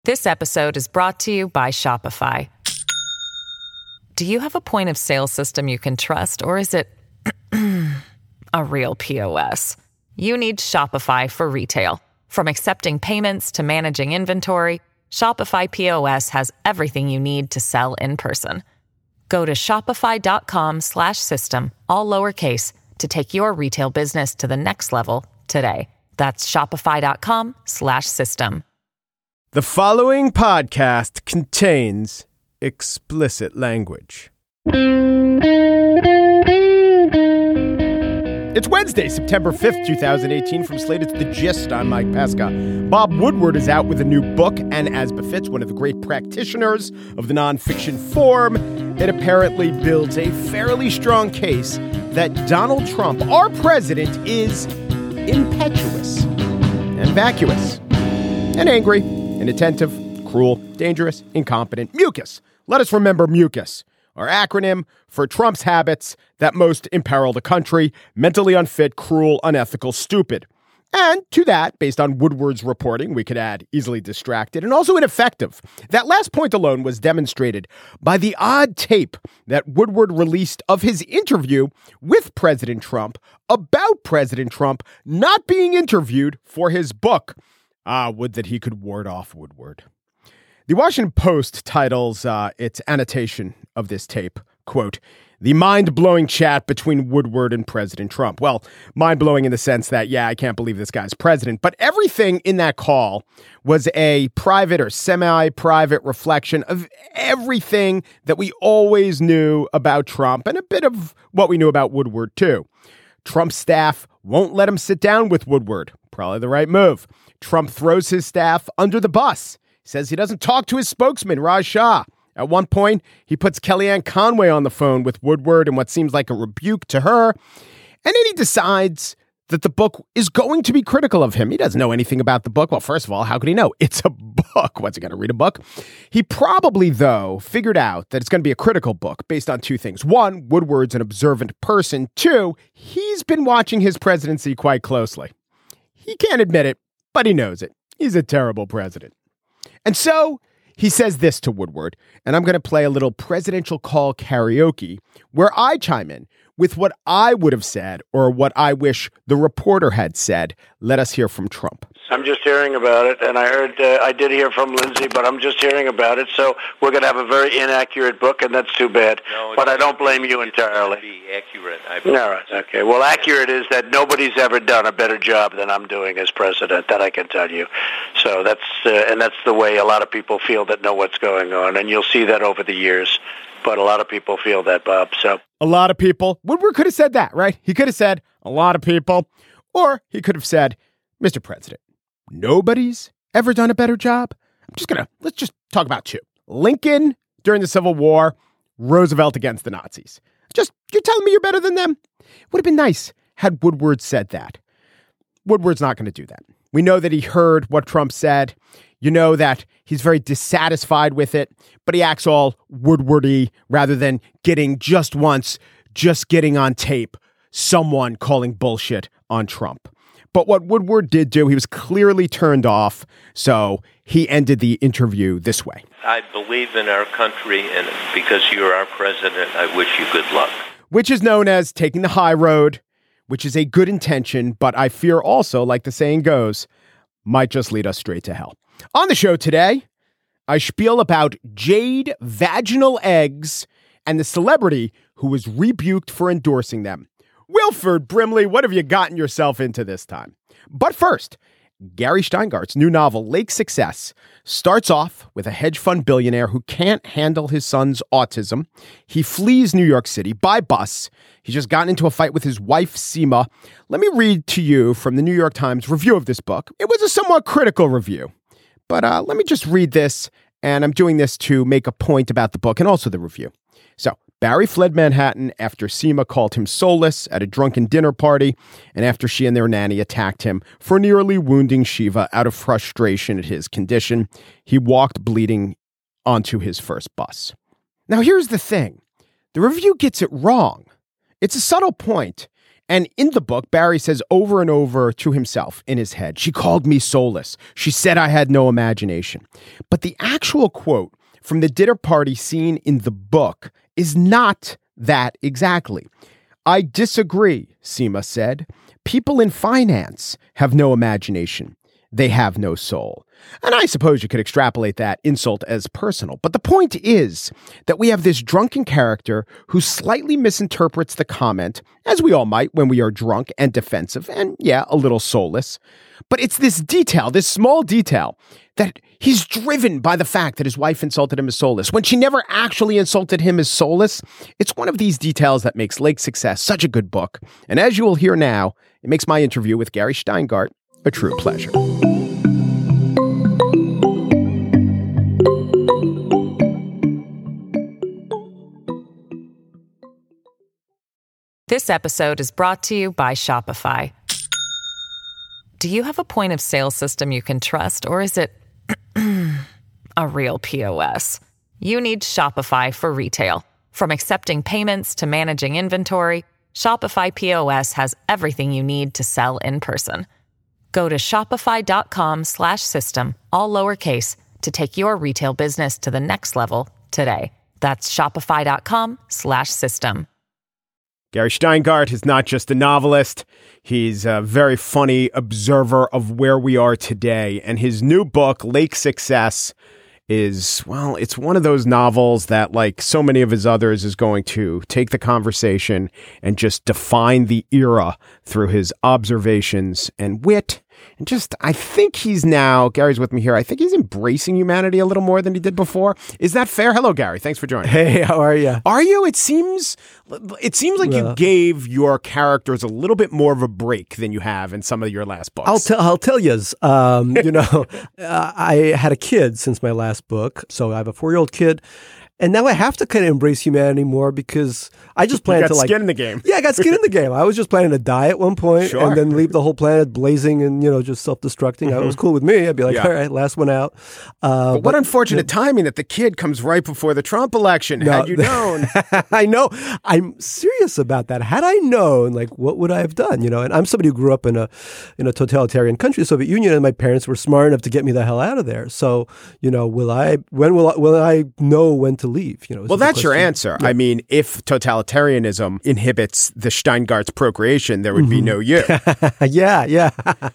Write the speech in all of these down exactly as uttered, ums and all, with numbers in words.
This episode is brought to you by Shopify. Do you have a point of sale system you can trust, or is it a real P O S? You need Shopify for retail. From accepting payments to managing inventory, Shopify P O S has everything you need to sell in person. Go to shopify.com slash system, all lowercase, to take your retail business to the next level today. That's shopify.com slash system. The following podcast contains explicit language. It's Wednesday, September fifth, twenty eighteen. From Slate, it's The Gist. I'm Mike Pesca. Bob Woodward is out with a new book, and as befits one of the great practitioners of the nonfiction form, it apparently builds a fairly strong case that Donald Trump, our president, is impetuous and vacuous and angry. Inattentive, cruel, dangerous, incompetent, mucus. Let us remember mucus, our acronym for Trump's habits that most imperil the country: mentally unfit, cruel, unethical, stupid. And to that, based on Woodward's reporting, we could add easily distracted and also ineffective. That last point alone was demonstrated by the odd tape that Woodward released of his interview with President Trump about President Trump not being interviewed for his book. Ah, would that he could ward off Woodward. The Washington Post titles uh, its annotation of this tape, quote, "The mind-blowing chat between Woodward and President Trump." Well, mind-blowing in the sense that, yeah, I can't believe this guy's president. But everything in that call was a private or semi-private reflection of everything that we always knew about Trump and a bit of what we knew about Woodward, too. Trump's staff won't let him sit down with Woodward. Probably the right move. Trump throws his staff under the bus. Says he doesn't talk to his spokesman, Raj Shah. At one point, he puts Kellyanne Conway on the phone with Woodward in what seems like a rebuke to her. And then he decides that the book is going to be critical of him. He doesn't know anything about the book. Well, first of all, how could he know? It's a book. What's he going to read a book? He probably, though, figured out that it's going to be a critical book based on two things. One, Woodward's an observant person. Two, he's been watching his presidency quite closely. He can't admit it, but he knows it. He's a terrible president. And so he says this to Woodward, and I'm going to play a little presidential call karaoke where I chime in with what I would have said or what I wish the reporter had said. Let us hear from Trump. I'm just hearing about it, and I heard, uh, I did hear from Lindsey, but I'm just hearing about it, so we're going to have a very inaccurate book, and that's too bad. No, but I don't blame you entirely. Be accurate. I All right, okay. Well, accurate is that nobody's ever done a better job than I'm doing as president, that I can tell you. So that's, uh, and that's the way a lot of people feel that know what's going on, and you'll see that over the years. But a lot of people feel that, Bob, so. A lot of people. Woodward could have said that, right? He could have said, a lot of people. Or he could have said, Mister President, nobody's ever done a better job. I'm just going to, let's just talk about two. Lincoln during the Civil War, Roosevelt against the Nazis. Just, you're telling me you're better than them? Would have been nice had Woodward said that. Woodward's not going to do that. We know that he heard what Trump said. You know that he's very dissatisfied with it, but he acts all Woodwardy rather than getting just once, just getting on tape, someone calling bullshit on Trump. But what Woodward did do, he was clearly turned off, so he ended the interview this way. I believe in our country, and because you're our president, I wish you good luck. Which is known as taking the high road, which is a good intention, but I fear also, like the saying goes, might just lead us straight to hell. On the show today, I spiel about Jade vaginal eggs and the celebrity who was rebuked for endorsing them. Wilford Brimley, what have you gotten yourself into this time? But first, Gary Steingart's new novel, Lake Success, starts off with a hedge fund billionaire who can't handle his son's autism. He flees New York City by bus. He's just gotten into a fight with his wife, Seema. Let me read to you from the New York Times review of this book. It was a somewhat critical review, but uh, let me just read this, and I'm doing this to make a point about the book and also the review. So, Barry fled Manhattan after Seema called him soulless at a drunken dinner party and after she and their nanny attacked him for nearly wounding Shiva out of frustration at his condition. He walked bleeding onto his first bus. Now, here's the thing. The review gets it wrong. It's a subtle point, And in the book, Barry says over and over to himself in his head, she called me soulless. She said I had no imagination. But the actual quote from the dinner party scene in the book is not that exactly. I disagree, Seema said. People in finance have no imagination. They have no soul. And I suppose you could extrapolate that insult as personal. But the point is that we have this drunken character who slightly misinterprets the comment, as we all might when we are drunk and defensive and, yeah, a little soulless. But it's this detail, this small detail, that he's driven by the fact that his wife insulted him as soulless, when she never actually insulted him as soulless. It's one of these details that makes Lake Success such a good book. And as you will hear now, it makes my interview with Gary Shteyngart a true pleasure. This episode is brought to you by Shopify. Do you have a point of sale system you can trust, or is it a real P O S? You need Shopify for retail. From accepting payments to managing inventory, Shopify P O S has everything you need to sell in person. Go to shopify.com slash system, all lowercase, to take your retail business to the next level today. That's shopify.com slash system. Gary Shteyngart is not just a novelist. He's a very funny observer of where we are today. And his new book, Lake Success, is, well, it's one of those novels that, like so many of his others, is going to take the conversation and just define the era through his observations and wit. And just, I think he's now, Gary's with me here, I think he's embracing humanity a little more than he did before. Is that fair? Hello, Gary. Thanks for joining. Hey, how are you? Are you? It seems, it seems like well, you gave your characters a little bit more of a break than you have in some of your last books. I'll tell, I'll tell you, um, you know, uh, I had a kid since my last book. So I have a four-year-old kid. And now I have to kind of embrace humanity more because I just plan you got to like skin in the game. Yeah, I got skin in the game. I was just planning to die at one point Sure. and then leave the whole planet blazing and, you know, just self-destructing. Mm-hmm. It was cool with me. I'd be like, Yeah. all right, last one out. Uh, but what but, unfortunate you know, timing that the kid comes right before the Trump election. No, Had you known. I know. I'm serious about that. Had I known, like, what would I have done? You know, and I'm somebody who grew up in a in a totalitarian country, the Soviet Union, and my parents were smart enough to get me the hell out of there. So, you know, will I, when will I, will I know when to leave? You know, well, that's your answer. Yeah. I mean, if totalitarianism inhibits the Steingart's procreation, there would mm-hmm. be no you. yeah, yeah.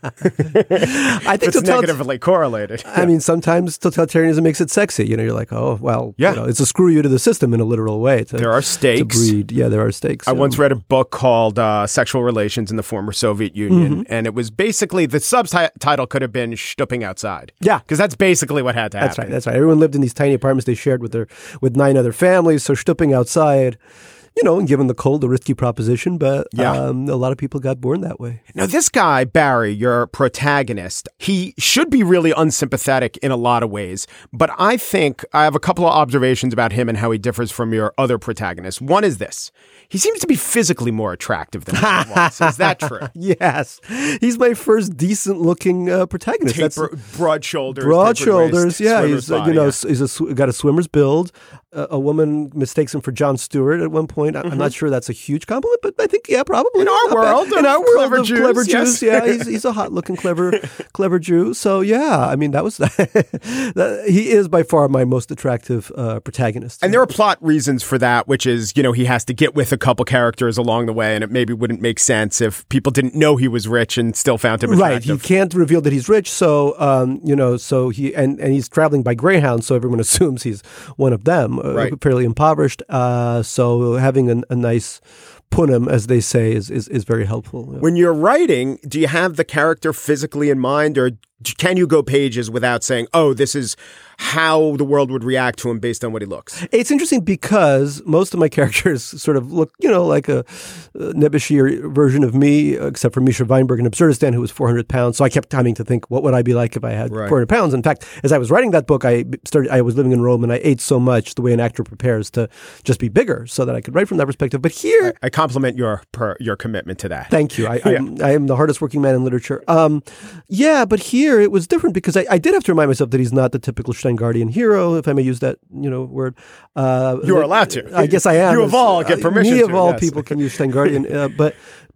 I think it's total- negatively correlated. I mean, sometimes totalitarianism makes it sexy. You know, you're like, oh, well, yeah. you know, it's a screw you to the system in a literal way. To, there are stakes. To breed. Yeah, there are stakes. I so. once read a book called uh, Sexual Relations in the Former Soviet Union, mm-hmm. and it was basically, the subtitle could have been Shtupping Outside. Yeah. Because that's basically what had to happen. That's right, that's right. Everyone lived in these tiny apartments they shared with their with nine other families. So shtupping outside, you know, and given the cold, a risky proposition, but yeah. um, a lot of people got born that way. Now, this guy, Barry, your protagonist, he should be really unsympathetic in a lot of ways, but I think I have a couple of observations about him and how he differs from your other protagonists. One is this. He seems to be physically more attractive than he was. Is that true? Yes. He's my first decent-looking uh, protagonist. Taper, That's, broad shoulders. Broad shoulders, waist, yeah. He's, body, you know, yeah. he's a, got a swimmer's build. Uh, a woman mistakes him for Jon Stewart at one point. Mm-hmm. I'm not sure that's a huge compliment, but I think, yeah, probably. In our world. In our world clever of Jews, clever yes. Jews. Yeah, he's, he's a hot-looking, clever clever Jew. So, yeah, I mean, that was that, he is by far my most attractive uh, protagonist. And there are plot reasons for that, which is, you know, he has to get with a couple characters along the way, and it maybe wouldn't make sense if people didn't know he was rich and still found him attractive. Right, he can't reveal that he's rich, so um, you know, so he and, and he's traveling by Greyhound, so everyone assumes he's one of them, uh, right. fairly impoverished. Uh, so having a, a nice punim, as they say, is is, is very helpful. Yeah. When you're writing, do you have the character physically in mind, or can you go pages without saying, oh, this is how the world would react to him based on what he looks? It's interesting because most of my characters sort of look, you know, like a, a nebbishy version of me, except for Misha Weinberg in Absurdistan, who was four hundred pounds. So I kept timing to think, what would I be like if I had right. four hundred pounds? In fact, as I was writing that book, I started. I was living in Rome, and I ate so much the way an actor prepares to just be bigger so that I could write from that perspective. But here... I, I compliment your per, your commitment to that. Thank you. I, yeah. I'm, I am the hardest working man in literature. Um, yeah, but here it was different because I, I did have to remind myself that he's not the typical Steingartian hero, if I may use that, you know, word. Uh, You're allowed to. I guess I am. You of all get permission Me to. of all yes. people can use Steingartian. uh, but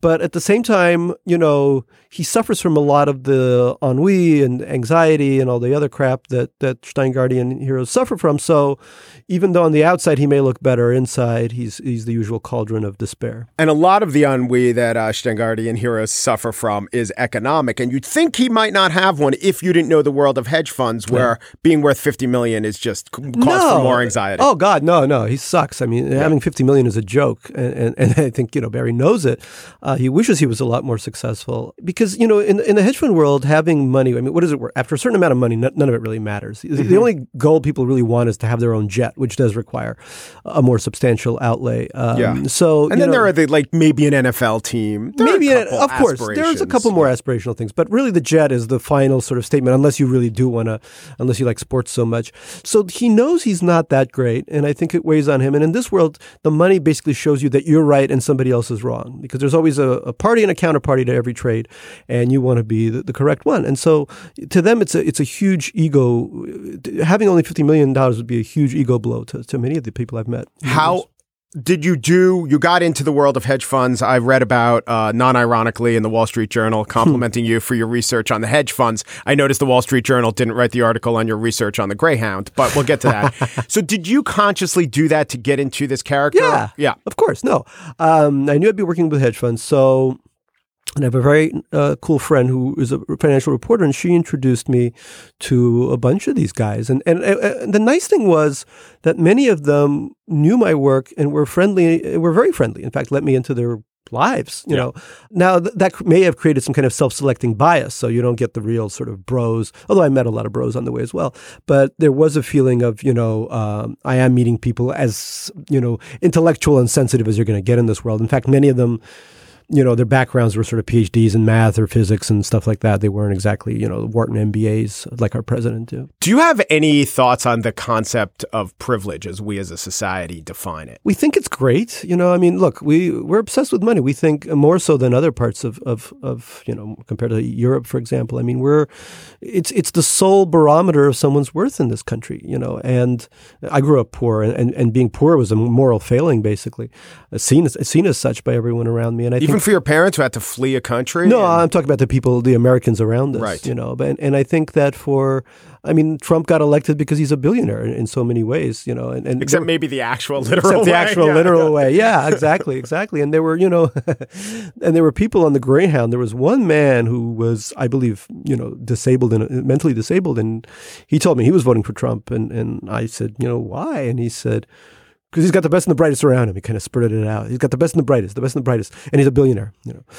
But at the same time, you know, he suffers from a lot of the ennui and anxiety and all the other crap that, that Steingardian heroes suffer from. So even though on the outside he may look better, inside he's he's the usual cauldron of despair. And a lot of the ennui that uh, Steingardian heroes suffer from is economic. And you'd think he might not have one if you didn't know the world of hedge funds, where yeah. being worth fifty million dollars is just cause no. for more anxiety. Oh, God, no, no. He sucks. I mean, yeah. having fifty million dollars is a joke. And, and, and I think, you know, Barry knows it. Uh, he wishes he was a lot more successful. Because, you know, in, in the hedge fund world, having money, I mean, what is it worth? After a certain amount of money, none, none of it really matters. Mm-hmm. The only goal people really want is to have their own jet, which does require a more substantial outlay. Um, yeah. So, and then know, there are the, like, maybe an N F L team. There maybe, a an, of course, there's a couple more aspirational things. But really, the jet is the final sort of statement, unless you really do want to, unless you like sports so much. So he knows he's not that great, and I think it weighs on him. And in this world, the money basically shows you that you're right and somebody else is wrong, because there's always a, a party and a counterparty to every trade, and you want to be the, the correct one. And so to them, it's a it's a huge ego. Having only fifty million dollars would be a huge ego blow to, to many of the people I've met. How did you do? You got into the world of hedge funds. I read about, uh, non-ironically, in the Wall Street Journal, complimenting you for your research on the hedge funds. I noticed the Wall Street Journal didn't write the article on your research on the Greyhound, but we'll get to that. So did you consciously do that to get into this character? Yeah, yeah, of course. No, um, I knew I'd be working with hedge funds, so. And I have a very uh, cool friend who is a financial reporter, and she introduced me to a bunch of these guys. And, and, and the nice thing was that many of them knew my work and were friendly, were very friendly. In fact, let me into their lives, you yeah. know. Now, th- that may have created some kind of self-selecting bias, so you don't get the real sort of bros, although I met a lot of bros on the way as well. But there was a feeling of, you know, um, I am meeting people as, you know, intellectual and sensitive as you're going to get in this world. In fact, many of them, you know, their backgrounds were sort of P H Ds in math or physics and stuff like that. They weren't exactly, you know, Wharton M B As like our president do. Do you have any thoughts on the concept of privilege as we as a society define it? We think it's great. You know, I mean, look, we, we're obsessed with money. We think more so than other parts of, of, of, you know, compared to Europe, for example. I mean, we're, it's it's the sole barometer of someone's worth in this country, you know. And I grew up poor, and, and, and being poor was a moral failing, basically, seen as, seen as such by everyone around me. And I Even think, for your parents who had to flee a country? No, and... I'm talking about the people, the Americans around us, right. you know. But, and I think that for, I mean, Trump got elected because he's a billionaire in, in so many ways, you know. And, and except maybe the actual literal except way. the actual yeah, literal yeah. way. Yeah, exactly, exactly. And there were, you know, and there were people on the Greyhound. There was one man who was, I believe, you know, disabled and mentally disabled. And he told me he was voting for Trump. And, and I said, you know, why? And he said, because he's got the best and the brightest around him. He kind of spurted it out. He's got the best and the brightest, the best and the brightest. And he's a billionaire, you know.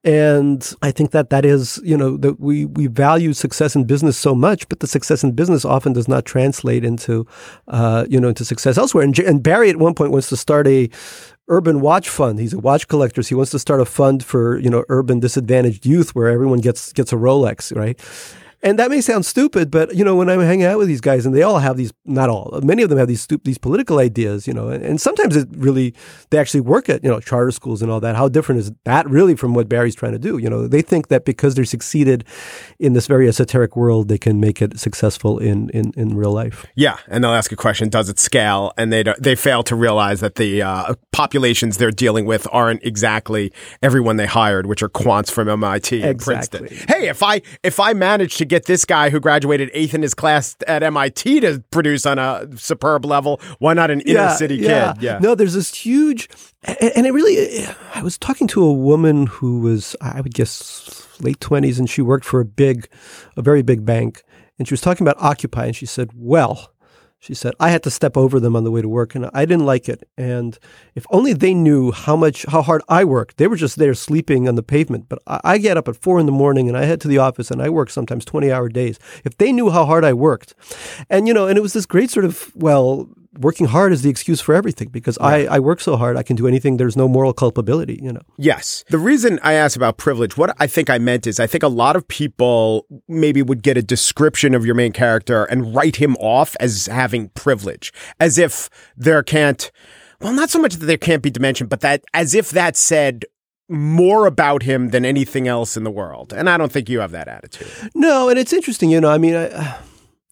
And I think that that is, you know, that we, we value success in business so much, but the success in business often does not translate into, uh, you know, into success elsewhere. And, and Barry at one point wants to start a urban watch fund. He's a watch collector. So he wants to start a fund for, you know, urban disadvantaged youth where everyone gets gets a Rolex, right? And that may sound stupid, but, you know, when I'm hanging out with these guys, and they all have these, not all, many of them have these stu- these political ideas, you know, and, and sometimes it really, they actually work at, you know, charter schools and all that. How different is that really from what Barry's trying to do? You know, they think that because they're succeeded in this very esoteric world, they can make it successful in, in, in real life. Yeah. And they'll ask a question, does it scale? And they they fail to realize that the uh, populations they're dealing with aren't exactly everyone they hired, which are quants from M I T and exactly. Princeton. Hey, if I if I manage to get this guy who graduated eighth in his class at M I T to produce on a superb level, why not an inner yeah, city yeah. kid? Yeah. No, there's this huge, and, and it really, I was talking to a woman who was, I would guess, late twenties, and she worked for a big, a very big bank. And she was talking about Occupy, and she said, well, she said, I had to step over them on the way to work, and I didn't like it. And if only they knew how much, how hard I worked. They were just there sleeping on the pavement. But I, I get up at four in the morning, and I head to the office, and I work sometimes twenty-hour days. If they knew how hard I worked. And, you know, and it was this great sort of, well, working hard is the excuse for everything, because yeah. I, I work so hard, I can do anything. There's no moral culpability, you know. Yes. The reason I asked about privilege, what I think I meant is I think a lot of people maybe would get a description of your main character and write him off as having privilege, as if there can't, well, not so much that there can't be dimension, but that as if that said more about him than anything else in the world. And I don't think you have that attitude. No, and it's interesting, you know, I mean, I...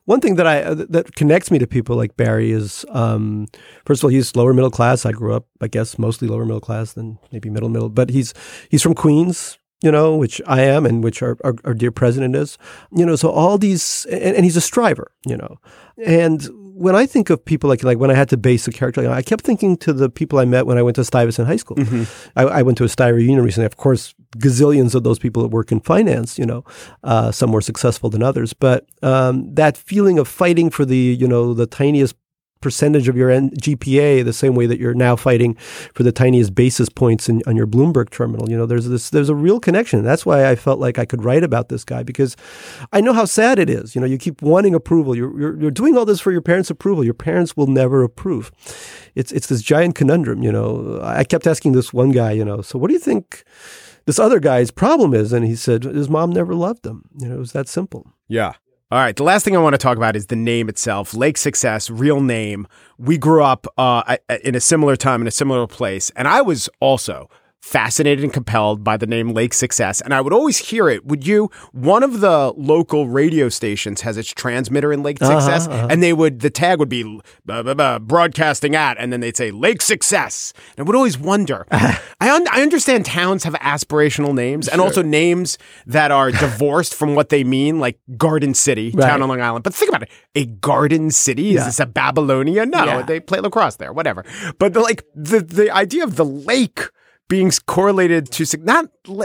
one thing that I uh, that connects me to people like Barry is, um, first of all, he's lower middle class. I grew up, I guess, mostly lower middle class than maybe middle middle. But he's he's from Queens, you know, which I am, and which our, our, our dear president is. You know, so all these, and, and he's a striver, you know. And when I think of people like like when I had to base a character, like, I kept thinking to the people I met when I went to Stuyvesant High School. Mm-hmm. I, I went to a Stuyvesant reunion recently. Of course, gazillions of those people that work in finance, you know, uh, some more successful than others. But um, that feeling of fighting for the, you know, the tiniest percentage of your G P A, the same way that you're now fighting for the tiniest basis points in, on your Bloomberg terminal. You know, there's this, there's a real connection. That's why I felt like I could write about this guy, because I know how sad it is. You know, you keep wanting approval. You're, you're, you're doing all this for your parents' approval. Your parents will never approve. It's, it's this giant conundrum. You know, I kept asking this one guy, you know, so what do you think this other guy's problem is? And he said his mom never loved him. You know, it was that simple. Yeah. All right. The last thing I want to talk about is the name itself. Lake Success, real name. We grew up uh, in a similar time in a similar place. And I was also fascinated and compelled by the name Lake Success. And I would always hear it. Would you? One of the local radio stations has its transmitter in Lake uh-huh, Success. Uh-huh. And they would, the tag would be blah, blah, blah, broadcasting at, and then they'd say Lake Success. And I would always wonder. I, un- I understand towns have aspirational names, sure, and also names that are divorced from what they mean, like Garden City, right, town on Long Island. But think about it. A Garden City? Is yeah. this a Babylonia? No, yeah. they play lacrosse there, whatever. But the, like the, the idea of the lake being correlated to not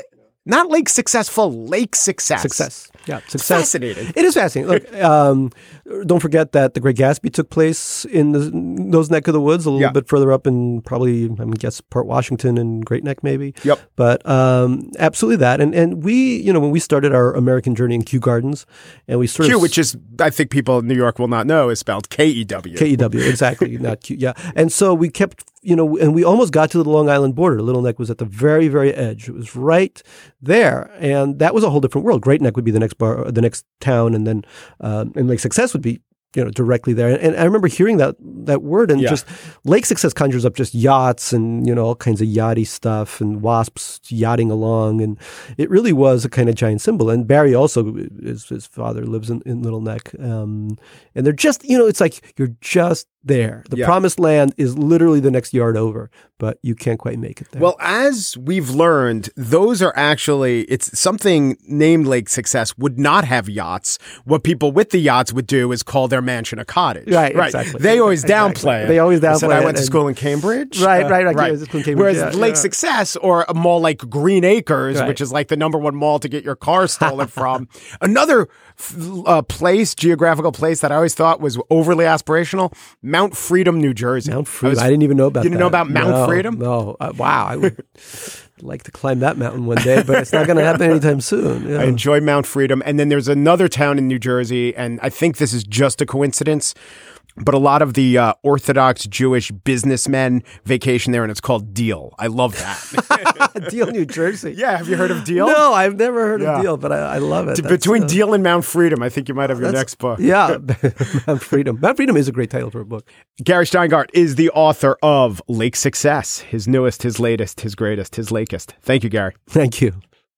not lake successful, lake success. Success. Yeah, success. Fascinating. It is fascinating. Look, um, don't forget that The Great Gatsby took place in the, those neck of the woods, a little yeah. bit further up in probably, I mean, guess Port Washington and Great Neck maybe. Yep. But um, absolutely that. And and we, you know, when we started our American journey in Kew Gardens, and we sort Kew, of... which is, I think people in New York will not know, is spelled K E W. K E W, exactly. Not Q, yeah. And so we kept... You know, and we almost got to the Long Island border. Little Neck was at the very, very edge. It was right there, and that was a whole different world. Great Neck would be the next bar, the next town, and then um, and Lake Success would be, you know, directly there. And I remember hearing that that word, and yeah. just Lake Success conjures up just yachts and, you know, all kinds of yachty stuff and wasps yachting along, and it really was a kind of giant symbol. And Barry also, his, his father lives in, in Little Neck, um, and they're just, you know, it's like you're just there. The yeah. promised land is literally the next yard over, but you can't quite make it there. Well, as we've learned, those are actually, it's something named Lake Success would not have yachts. What people with the yachts would do is call their mansion a cottage. Right, right. Exactly. They always downplay exactly. it. They always downplay I said, it. I went to school in Cambridge. Right, right, right. Uh, right. Yeah, Cambridge, Whereas yeah, Lake yeah. Success, or a mall like Green Acres, right. which is like the number one mall to get your car stolen from. Another uh, place, geographical place that I always thought was overly aspirational, Mount Freedom, New Jersey. Mount Freedom. I, was, I didn't even know about you that. You didn't know about Mount no, Freedom? No. Uh, wow. I would like to climb that mountain one day, but it's not going to happen anytime soon. Yeah. I enjoy Mount Freedom. And then there's another town in New Jersey, and I think this is just a coincidence, but a lot of the uh, Orthodox Jewish businessmen vacation there, and it's called Deal. I love that. Deal, New Jersey. Yeah, have you heard of Deal? No, I've never heard yeah. of Deal, but I, I love it. That's, Between uh, Deal and Mount Freedom, I think you might have your next book. Yeah, Mount Freedom. Mount Freedom is a great title for a book. Gary Shteyngart is the author of Lake Success, his newest, his latest, his greatest, his lakest. Thank you, Gary. Thank you.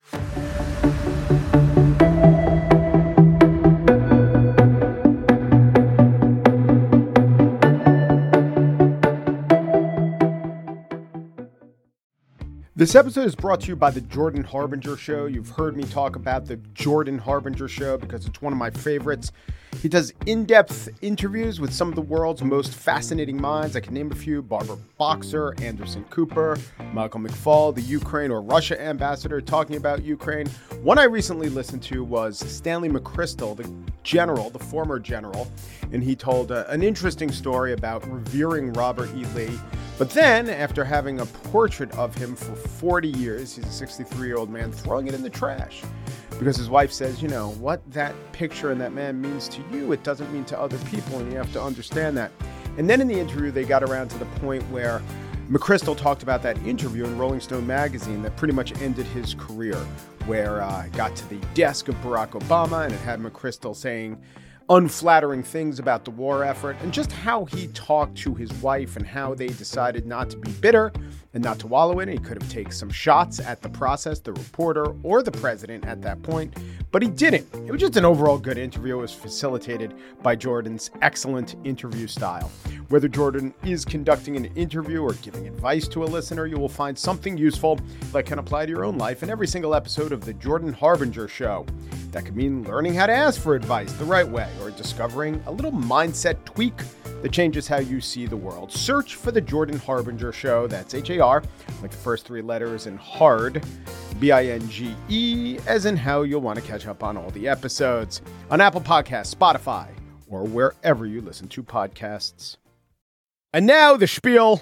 This episode is brought to you by the Jordan Harbinger Show. You've heard me talk about the Jordan Harbinger Show because it's one of my favorites. He does in-depth interviews with some of the world's most fascinating minds. I can name a few: Barbara Boxer, Anderson Cooper, Michael McFaul, the Ukraine or Russia ambassador talking about Ukraine. One I recently listened to was Stanley McChrystal, the general, the former general, and he told uh, an interesting story about revering Robert E. Lee. But then, after having a portrait of him for forty years, he's a sixty-three-year-old man, throwing it in the trash. Because his wife says, you know, what that picture and that man means to you, it doesn't mean to other people, and you have to understand that. And then in the interview, they got around to the point where McChrystal talked about that interview in Rolling Stone magazine that pretty much ended his career, where uh, it got to the desk of Barack Obama, and it had McChrystal saying, unflattering things about the war effort, and just how he talked to his wife and how they decided not to be bitter and not to wallow in it. He could have taken some shots at the process, the reporter, or the president at that point, but he didn't. It was just an overall good interview. It was facilitated by Jordan's excellent interview style. Whether Jordan is conducting an interview or giving advice to a listener, you will find something useful that can apply to your own life in every single episode of The Jordan Harbinger Show. That could mean learning how to ask for advice the right way, or discovering a little mindset tweak that changes how you see the world. Search for The Jordan Harbinger Show. That's H A R, like the first three letters, and hard, B I N G E, as in how you'll want to catch up on all the episodes on Apple Podcasts, Spotify, or wherever you listen to podcasts. And now the spiel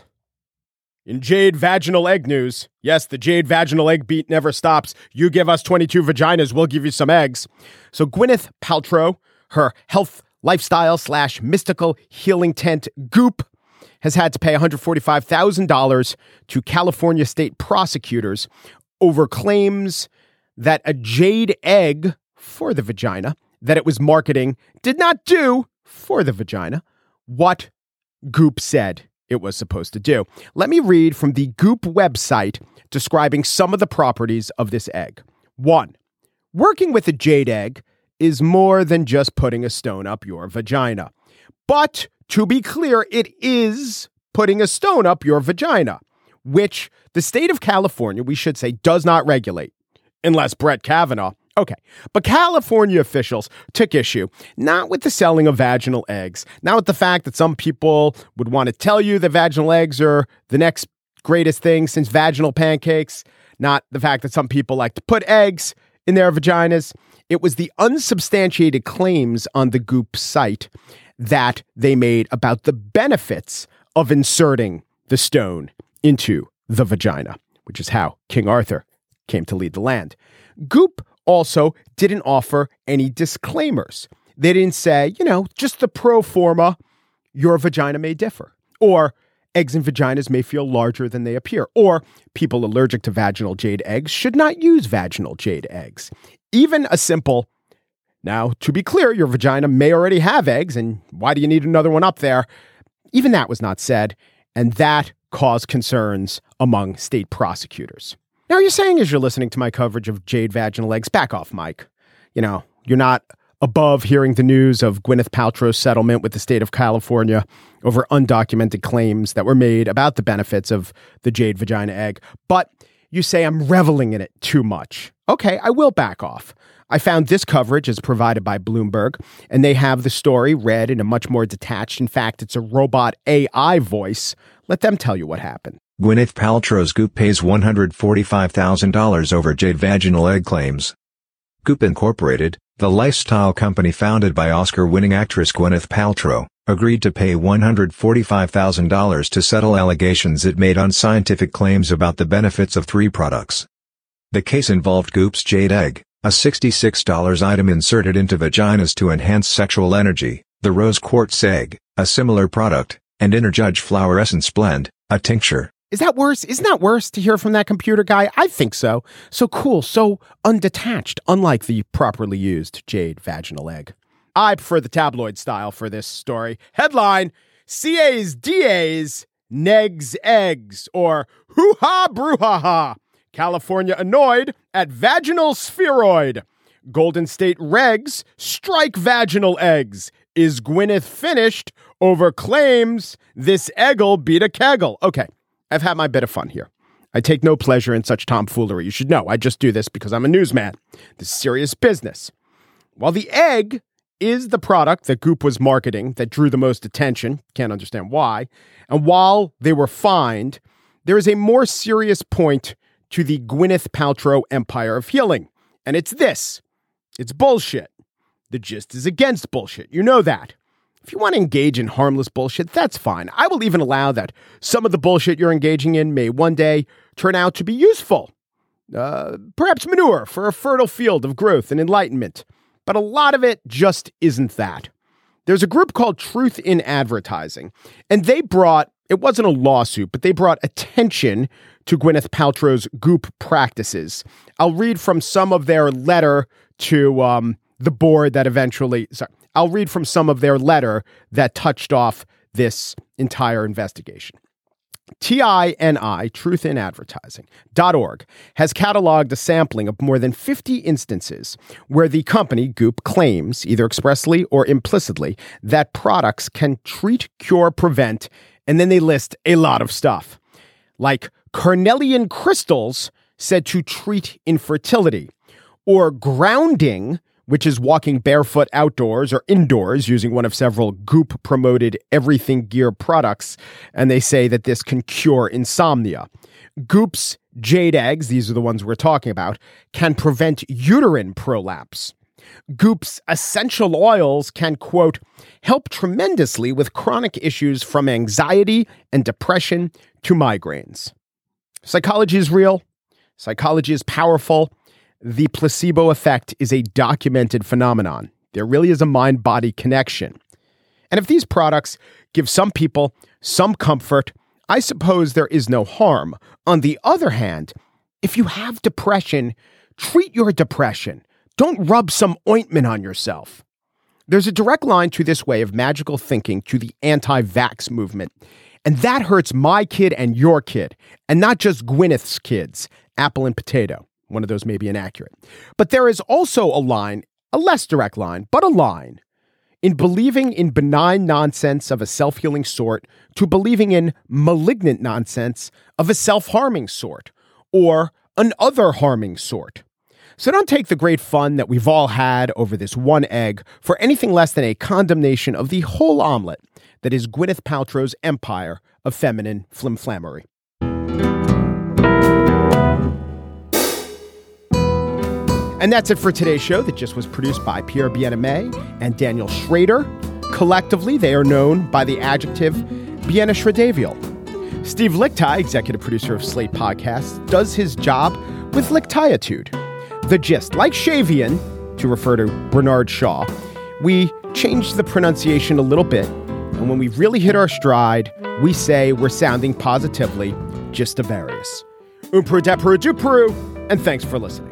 in Jade Vaginal Egg news. Yes, the Jade Vaginal Egg beat never stops. You give us twenty-two vaginas, we'll give you some eggs. So Gwyneth Paltrow, her health, lifestyle slash mystical healing tent Goop, has had to pay one hundred forty-five thousand dollars to California state prosecutors over claims that a jade egg for the vagina that it was marketing did not do for the vagina what Goop said it was supposed to do. Let me read from the Goop website describing some of the properties of this egg. One, working with a jade egg is more than just putting a stone up your vagina. But to be clear, it is putting a stone up your vagina, which the state of California, we should say, does not regulate, unless Brett Kavanaugh. Okay, but California officials took issue not with the selling of vaginal eggs, not with the fact that some people would want to tell you that vaginal eggs are the next greatest thing since vaginal pancakes, not the fact that some people like to put eggs in their vaginas. It was the unsubstantiated claims on the Goop site that they made about the benefits of inserting the stone into the vagina, which is how King Arthur came to lead the land. Goop also didn't offer any disclaimers. They didn't say, you know, just the pro forma, your vagina may differ, or eggs and vaginas may feel larger than they appear, or people allergic to vaginal jade eggs should not use vaginal jade eggs. Even a simple, now, to be clear, your vagina may already have eggs, and why do you need another one up there? Even that was not said, and that caused concerns among state prosecutors. Now, you're saying as you're listening to my coverage of jade vaginal eggs, back off, Mike. You know, you're not above hearing the news of Gwyneth Paltrow's settlement with the state of California over undocumented claims that were made about the benefits of the jade vagina egg. But you say I'm reveling in it too much. Okay, I will back off. I found this coverage is provided by Bloomberg, and they have the story read in a much more detached. In fact, it's a robot A I voice. Let them tell you what happened. Gwyneth Paltrow's Goop pays one hundred forty-five thousand dollars over jade vaginal egg claims. Goop Incorporated, the lifestyle company founded by Oscar-winning actress Gwyneth Paltrow, agreed to pay one hundred forty-five thousand dollars to settle allegations it made unscientific claims about the benefits of three products. The case involved Goop's jade egg, a sixty-six dollars item inserted into vaginas to enhance sexual energy, the rose quartz egg, a similar product, and Interjudge Flower Essence Blend, a tincture. Is that worse? Isn't that worse to hear from that computer guy? I think so. So cool, so undetached, unlike the properly used jade vaginal egg. I prefer the tabloid style for this story. Headline, C A's D A's negs eggs, or hoo-ha brouhaha. California annoyed at vaginal spheroid. Golden State regs strike vaginal eggs. Is Gwyneth finished over claims this egg'll beat a kegel? Okay. I've had my bit of fun here. I take no pleasure in such tomfoolery. You should know. I just do this because I'm a newsman. This is serious business. While the egg is the product that Goop was marketing that drew the most attention, can't understand why, and while they were fined, there is a more serious point to the Gwyneth Paltrow empire of healing. And it's this. It's bullshit. The gist is against bullshit. You know that. If you want to engage in harmless bullshit, that's fine. I will even allow that some of the bullshit you're engaging in may one day turn out to be useful. Uh, perhaps manure for a fertile field of growth and enlightenment. But a lot of it just isn't that. There's a group called Truth in Advertising, and they brought, it wasn't a lawsuit, but they brought attention to Gwyneth Paltrow's Goop practices. I'll read from some of their letter to um, the board that eventually, sorry, I'll read from some of their letter that touched off this entire investigation. T I N I, Truth in Advertising dot org, has cataloged a sampling of more than fifty instances where the company, Goop, claims, either expressly or implicitly, that products can treat, cure, prevent, and then they list a lot of stuff. Like carnelian crystals said to treat infertility, or grounding, which is walking barefoot outdoors or indoors using one of several Goop-promoted everything gear products, and they say that this can cure insomnia. Goop's jade eggs, these are the ones we're talking about, can prevent uterine prolapse. Goop's essential oils can, quote, help tremendously with chronic issues from anxiety and depression to migraines. Psychology is real. Psychology is powerful. The placebo effect is a documented phenomenon. There really is a mind-body connection. And if these products give some people some comfort, I suppose there is no harm. On the other hand, if you have depression, treat your depression. Don't rub some ointment on yourself. There's a direct line to this way of magical thinking to the anti-vax movement. And that hurts my kid and your kid, and not just Gwyneth's kids, apple and potato. One of those may be inaccurate. But there is also a line, a less direct line, but a line, in believing in benign nonsense of a self-healing sort to believing in malignant nonsense of a self-harming sort, or an other harming sort. So don't take the great fun that we've all had over this one egg for anything less than a condemnation of the whole omelet that is Gwyneth Paltrow's empire of feminine flimflammery. And that's it for today's show that just was produced by Pierre Bien-Aimé and Daniel Schrader. Collectively, they are known by the adjective Bien-Schradevial. Steve Lickteig, executive producer of Slate Podcasts, does his job with Lickteitude. The Gist, like Shavian, to refer to Bernard Shaw, we changed the pronunciation a little bit, and when we really hit our stride, we say we're sounding positively Gistavarius. Umpru depru dupru, and thanks for listening.